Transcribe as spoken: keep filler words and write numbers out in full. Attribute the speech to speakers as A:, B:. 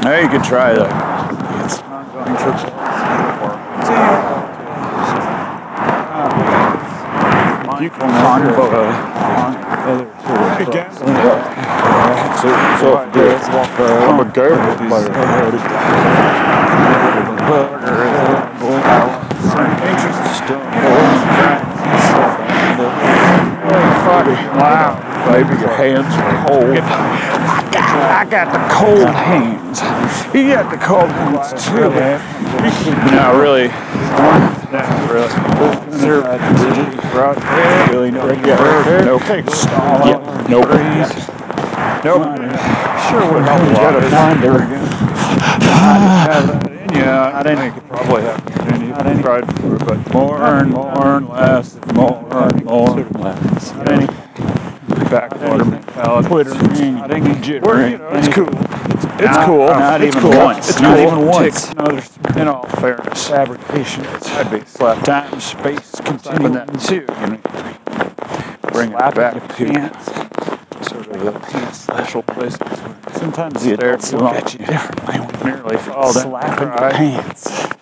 A: Now you can try that.
B: It's ongoing trips.
A: You can talk about uh,
B: other sort of gambling.
A: so, so uh, I'm a gambler player.
B: Wow.
A: Maybe your hands are cold. I got, I got the cold hands. You got the cold hands too. No, really. Really, no. Yeah, nope. Yeah, nope. Nope.
B: Sure would help a lot.
A: Gotta find her.
B: Yeah, I think it probably have any tried for, but more and more and less, and more and more and less. Any backwater mentality.
A: Twitter.
B: I think jittering.
A: It's cool. It's
B: Not,
A: cool.
B: Not
A: it's
B: even
A: cool.
B: once.
A: It's
B: not
A: cool.
B: even once.
A: Tick.
B: Another, in all fairness, fabrication. I'd be slap time, space, continuing that too. You know, bring it back to pants. Sort of the special places. Sometimes the adults look at you differently when you nearly fall down.
A: Slapping your pants.